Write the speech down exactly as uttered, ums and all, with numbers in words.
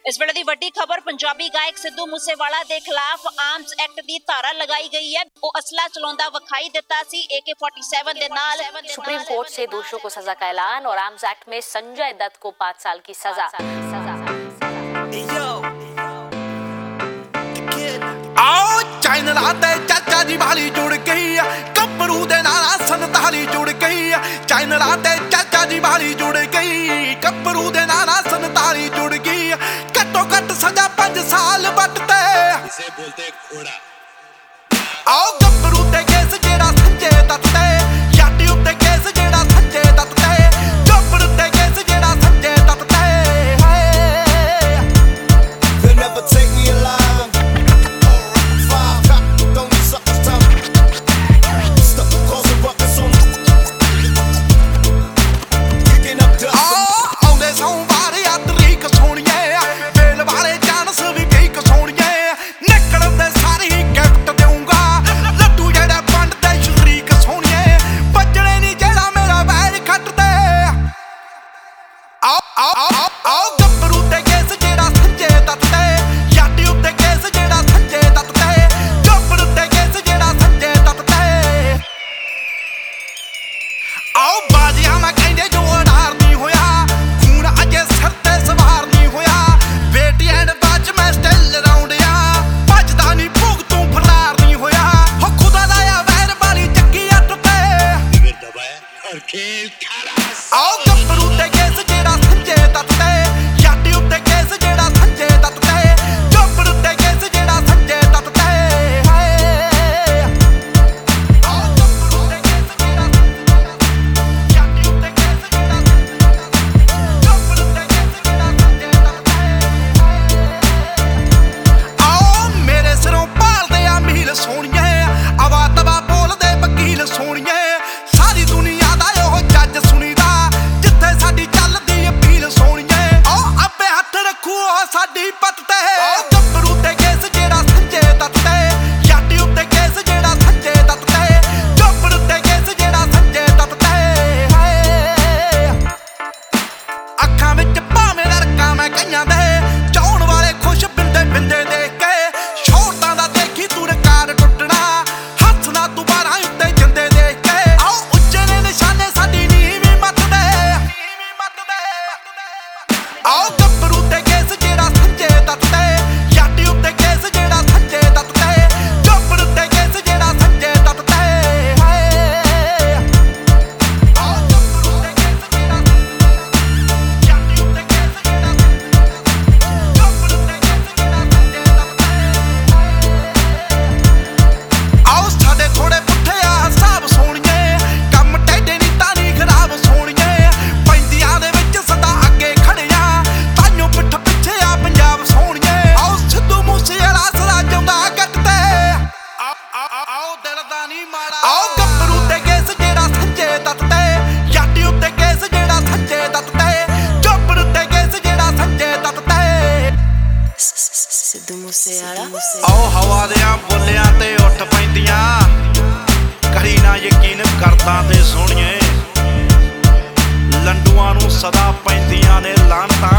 इस वेले दी वड्डी खबर पंजाबी गायक सिद्धू मूसेवाला के खिलाफ आर्म्स एक्ट की धारा लगाई गई है। वो असला चलाउंदा विखाई दिता सी ए के सैंतालीस के नाल। सुप्रीम कोर्ट से दोषियों को सजा का ऐलान और आर्म्स एक्ट में संजय दत्त को पांच साल की सजा। आओ चैनल आते चाचा जी वाली जुड़ गई है, कपड़ू दे नाला संताली जुड़ गई है। चैनल आते चाचा जी वाली जुड़ गई, कपड़ू दे नाला संताली जुड़ गई। कट्टो कट सजा पांच साल बटते इसे बोलते घोड़ा। आओ कपड़ू ते केस जेड़ा संजय दत्त ते, याटी उत्ते केस जेड़ा संजय दत्त ते, कपड़ू ते केस जेड़ा संजय दत्त ते। They'll never take me alive. आओ कपड़ू ते केस जेड़ा संजय दत्त ते, याटी उत्ते केस जेड़ा संजय दत्त ते, कपड़ू ते केस जेड़ा संजय दत्त ते। आओ कपड़ू ते केस जेड़ा याटी उत्ते केस जेड़ा कपड़ू ते केस जेड़ा संजय दत्त ते। आओ मेरे सिरों भाल दे आ मील सोहणिए, आवा तवा बोल दे वकील सोहणिए। सारी दुनिया दा ओह जज सुनीदा, जिथे साडी चलदी अपील सोहणिए। ओ अब्बे हत्थ रखू ओह साडी पत ते। ओ कपड़ू ते केस जेड़ा संजय दत्त ते, याटी उत्ते केस जेड़ा संजय दत्त ते, कपड़ू ते केस जेड़ा संजय दत्त ते। अखां विच भावें रड़का मैं कईयां दे, चाहण वाले खुश बिंदे बिंदे देख के। शोरतां दा देखी तू रिकार्ड टुटना, हੱਸਣਾ तू बारां उत्ते जिंदे देख के। आओ ਉੱਚੇ ਨੇ ਨਿਸ਼ਾਨੇ ਸਾਡੀ ਨੀਵੀਂ ਮੱਤ ਦੇ। आओ कपड़ू ते केस जेड़ा संजय दत्त ते, याटी उत्ते केस जेड़ा संजय दत्त ते, कपड़ू ते केस जेड़ा संजय दत्त ते। आओ कपड़ू ते केस जेड़ा याटी उत्ते केस जेड़ा कपड़ू ते केस जेड़ा संजय दत्त ते। आओ साडे थोड़े पुੱਠੇ आ हिसाब सोहणिए, ਕੰਮ ਟੇਡੇ ਨੀ ਤਾਣੀ ਖਰਾਬ सोहणिए। ਪੈਂਦੀਆਂ ਦੇ ਵਿੱਚ ਸਦਾ ਅੱਗੇ ਖੜਿਆ, ਤਾਈਓ ਪਿੱਠ ਪਿੱਛੇ ਆ ਪੰਜਾਬ सोहणिए। आओ ਸਿੱਧੂ ਮੂਸੇਵਾਲਾ ਸਦਾ ਜਿਉਂਦਾ ਗੱਟ ਤੇ। आओ ਦਿਲ ਦਾ ਨੀ ਮਾੜਾ। आओ ਕਪੜੂ ਤੇ ਕੇਸ ਜਿਹੜਾ ਸੰਜੇ ਦੱਤ ਤੇ, याटी ਉੱਤੇ ਕੇਸ ਜਿਹੜਾ ਸੰਜੇ ਦੱਤ ਤੇ, ਕਪੜੂ ਤੇ ਕੇਸ ਜਿਹੜਾ ਸੰਜੇ ਦੱਤ ਤੇ। सिद्धू मूसेवाला। आओ हवा दियां बोलियां ते उठ पैंदियां, करी ना यकीन करदा ते सोहणिए। लंडूआं नूं सदा पैंदियां ने लानतां।